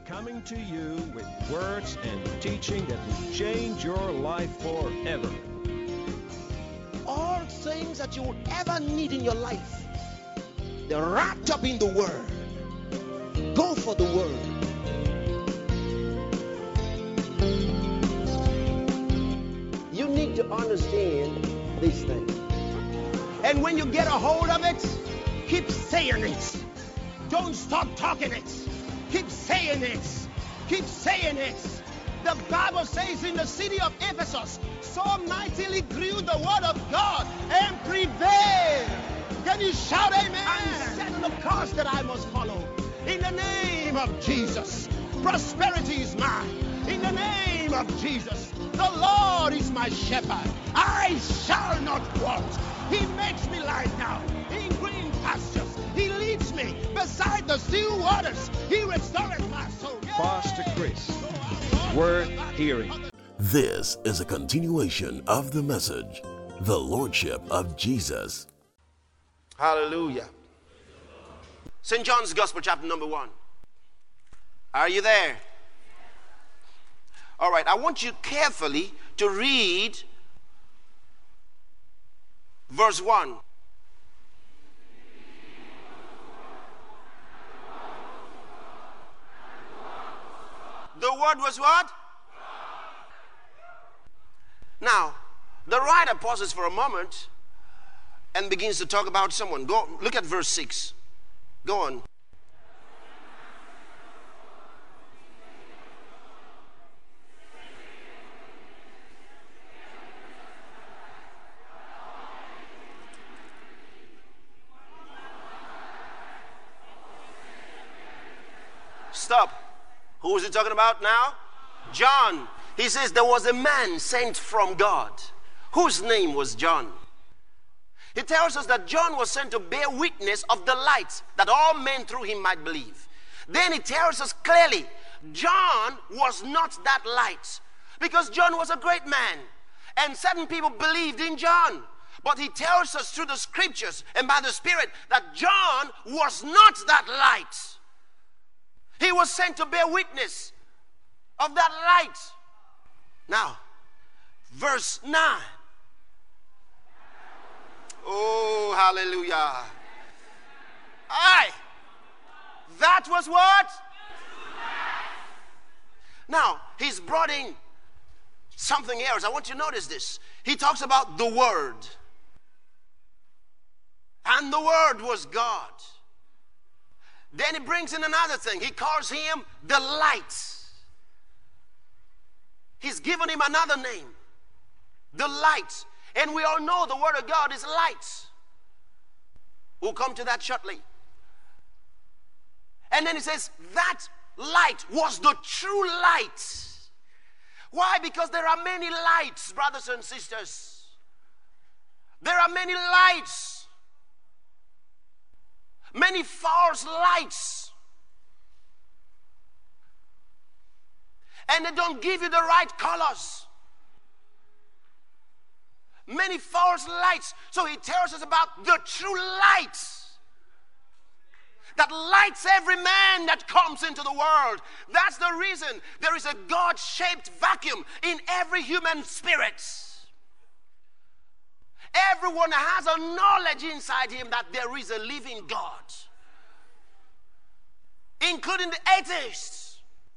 coming to you with words and teaching that will change your life forever. All things that you will ever need in your life, they're wrapped up in the Word. Go for the Word. You need to understand these things. And when you get a hold of it, keep saying it. Don't stop talking it. Keep saying it. Keep saying it. The Bible says in the city of Ephesus, so mightily grew the word of God and prevailed. Can you shout amen? And set the course that I must follow. In the name of Jesus, prosperity is mine. In the name of Jesus, the Lord is my shepherd. I shall not want. He makes me lie down in green pastures. He leads me beside the still waters. He restores my soul. Pastor Chris, worth hearing. This is a continuation of the message, the Lordship of Jesus. Hallelujah. St. John's Gospel, chapter number 1. Are you there? All right, I want you carefully to read verse 1. The word was what? Now, the writer pauses for a moment and begins to talk about someone. Go look at verse 6. Go on. Stop. Who is he talking about now? John. He says there was a man sent from God whose name was John. He tells us that John was sent to bear witness of the light that all men through him might believe. Then he tells us clearly John was not that light, because John was a great man and certain people believed in John. But he tells us through the scriptures and by the Spirit that John was not that light. He was sent to bear witness of that light. Now, verse 9. Oh, hallelujah. Aye. That was what? Now, he's brought in something else. I want you to notice this. He talks about the Word. And the Word was God. Then he brings in another thing. He calls him the light. He's given him another name. The light. And we all know the Word of God is light. We'll come to that shortly. And then he says that light was the true light. Why? Because there are many lights, brothers and sisters. There are many lights. Many false lights. And they don't give you the right colors. Many false lights. So he tells us about the true light that lights every man that comes into the world. That's the reason there is a God-shaped vacuum in every human spirit. Everyone has a knowledge inside him that there is a living God, including the atheists.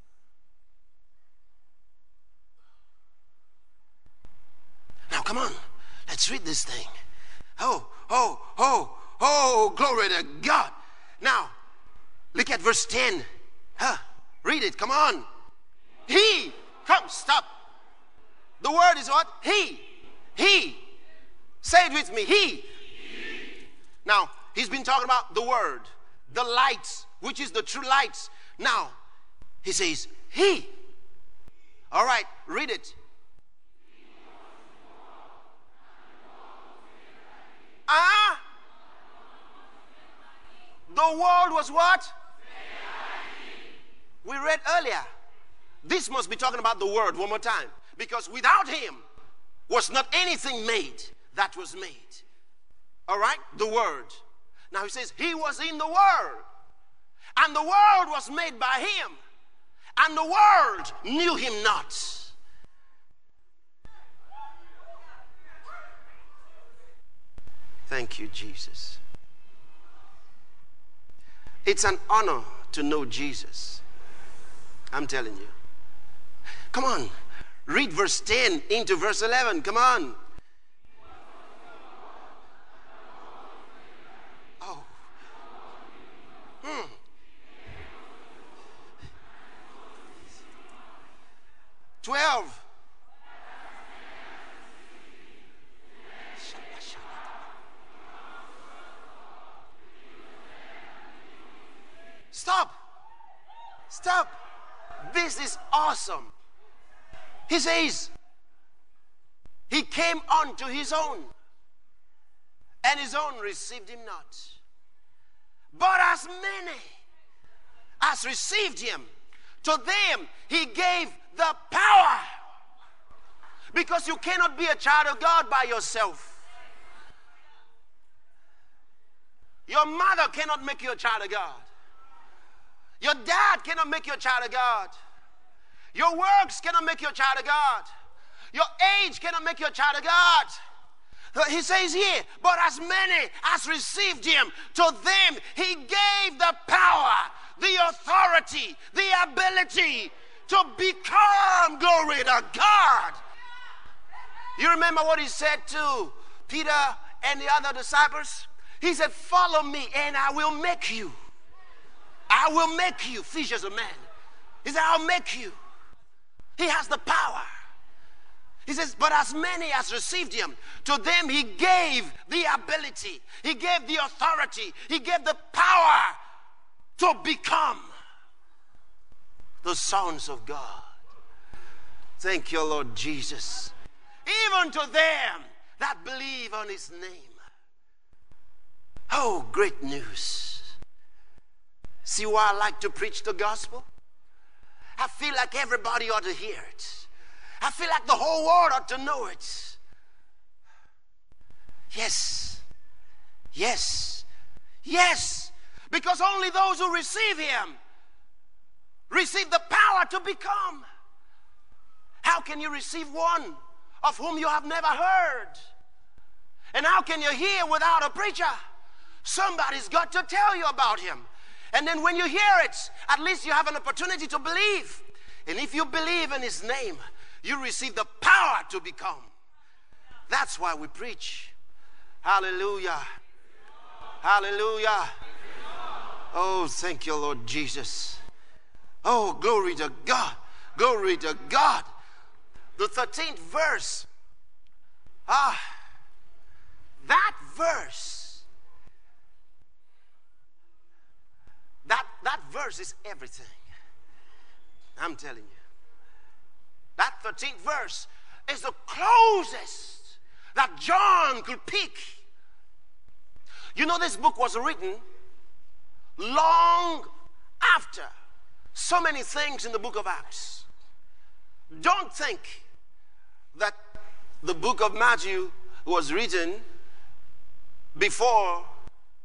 Now, come on, let's read this thing. Oh, glory to God. Now, look at verse 10. Read it, come on. Come, stop. The word is what? He. Say it with me. He. Now, he's been talking about the Word, the light, which is the true light. Now, he says, He. All right, read it. The world was what? We read earlier. This must be talking about the Word one more time. Because without him was not anything made that was made. All right? The Word. Now he says he was in the world. And the world was made by him. and the world knew him not. Thank you, Jesus. It's an honor to know Jesus. I'm telling you. Come on. Read verse 10 into verse 11. Come on. Oh. 12. Stop. Stop. This is awesome. He says, he came unto his own, and his own received him not. But as many as received him, to them he gave the power. Because you cannot be a child of God by yourself. Your mother cannot make you a child of God. Your dad cannot make you a child of God. Your works cannot make you a child of God. Your age cannot make you a child of God. He says here, but as many as received him, to them he gave the power, the authority, the ability to become, glory to God. You remember what he said to Peter and the other disciples? He said, follow me and I will make you. I will make you fishers of men. He said, I'll make you. He has the power. He says, but as many as received him, to them he gave the ability. He gave the authority. He gave the power to become the sons of God. Thank you, Lord Jesus. Even to them that believe on his name. Oh, great news. See why I like to preach the gospel? I feel like everybody ought to hear it. I feel like the whole world ought to know it. Yes. Yes. Yes. Because only those who receive him receive the power to become. How can you receive one of whom you have never heard? And how can you hear without a preacher? Somebody's got to tell you about him. And then when you hear it, at least you have an opportunity to believe. And if you believe in his name, you receive the power to become. That's why we preach. Hallelujah. Hallelujah. Oh, thank you, Lord Jesus. Oh, glory to God. Glory to God. The 13th verse. That verse. That verse is everything. I'm telling you. That 13th verse is the closest that John could pick. You know, this book was written long after so many things in the book of Acts. Don't think that the book of Matthew was written before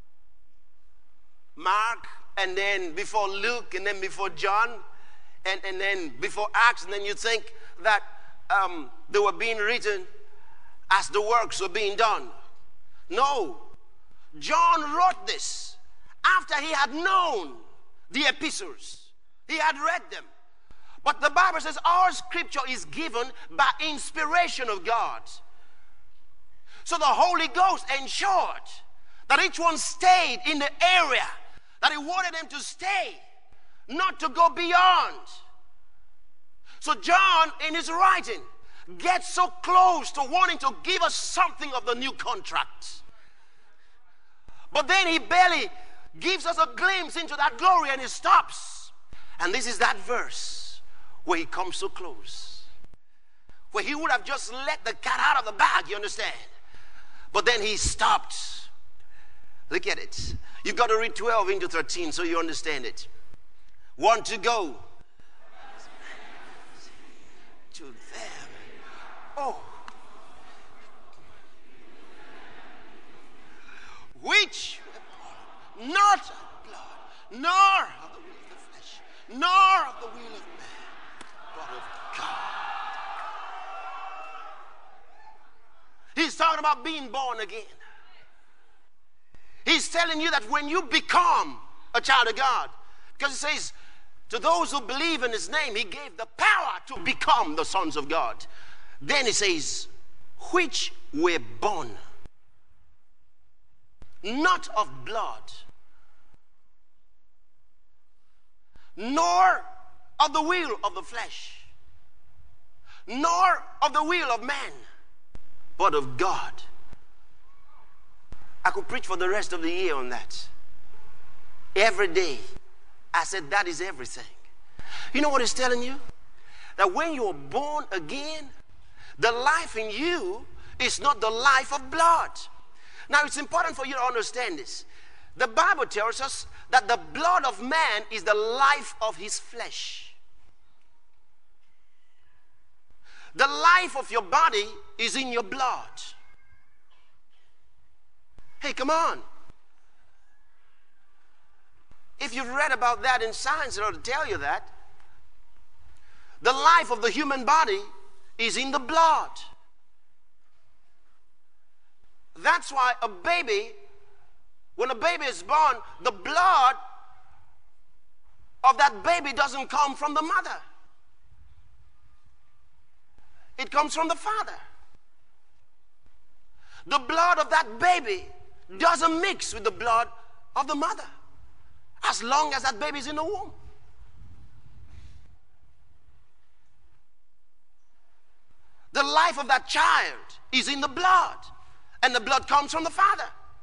Mark, and then before Luke, and then before John, and then before Acts, and then you think that they were being written as the works were being done. No. John wrote this after he had known the epistles. He had read them. But the Bible says all scripture is given by inspiration of God. So the Holy Ghost ensured that each one stayed in the area that he wanted them to stay, not to go beyond. So John, in his writing, gets so close to wanting to give us something of the new contract. But then he barely gives us a glimpse into that glory, and he stops. And this is that verse where he comes so close, where he would have just let the cat out of the bag, you understand? But then he stopped. Look at it. You've got to read 12 into 13 so you understand it. Want to go to them. Oh. Which not of blood, nor of the will of the flesh, nor of the will of man, talking about being born again. He's telling you that when you become a child of God, because it says, to those who believe in his name, he gave the power to become the sons of God. Then he says, which were born, not of blood, nor of the will of the flesh, nor of the will of man, but of God. I could preach for the rest of the year on that. Every day, I said that is everything. You know what it's telling you? That when you're born again, the life in you is not the life of blood. Now, it's important for you to understand this. The Bible tells us that the blood of man is the life of his flesh. The life of your body is in your blood. Hey, come on. If you've read about that in science, it ought to tell you that. The life of the human body is in the blood. That's why a baby, when a baby is born, the blood of that baby doesn't come from the mother. It comes from the father. The blood of that baby doesn't mix with the blood of the mother, as long as that baby is in the womb. The life of that child is in the blood, and the blood comes from the father.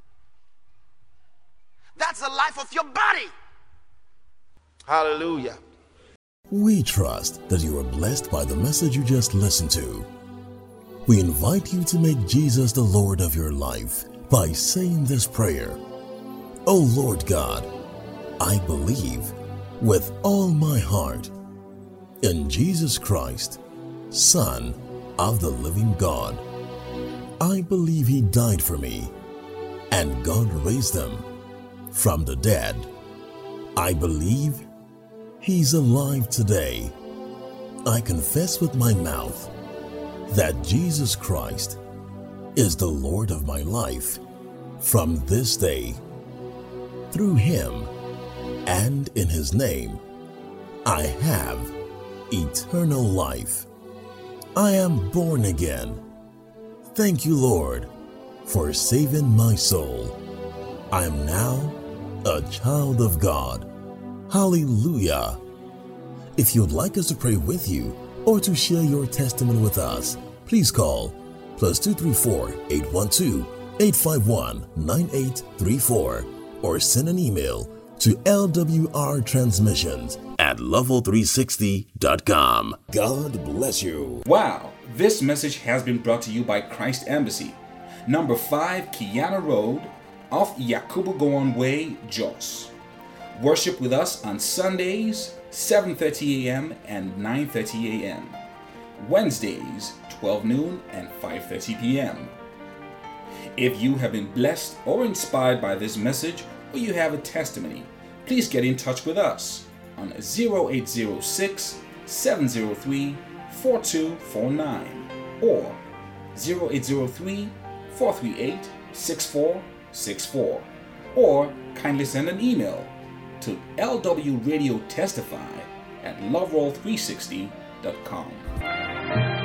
That's the life of your body. Hallelujah. We trust that you are blessed by the message you just listened to. We invite you to make Jesus the Lord of your life by saying this prayer. Oh Lord God, I believe with all my heart in Jesus Christ, Son of the living God. I believe he died for me and God raised him from the dead. I believe he's alive today. I confess with my mouth that Jesus Christ is the Lord of my life from this day. Through him and in his name, I have eternal life. I am born again. Thank you, Lord, for saving my soul. I am now a child of God. Hallelujah. If you'd like us to pray with you or to share your testimony with us, please call +234 812 851 9834 or send an email to lwrtransmissions@level360.com. God bless you. Wow, this message has been brought to you by Christ Embassy, number 5 Kiana Road, off Yakubu Gowon Way, Jos. Worship with us on Sundays, 7:30 a.m. and 9:30 a.m. Wednesdays, 12 noon and 5:30 p.m. If you have been blessed or inspired by this message, or you have a testimony, please get in touch with us on 0806 703 4249 or 0803 438 6464, or kindly send an email to lwradiotestify@loveroll360.com.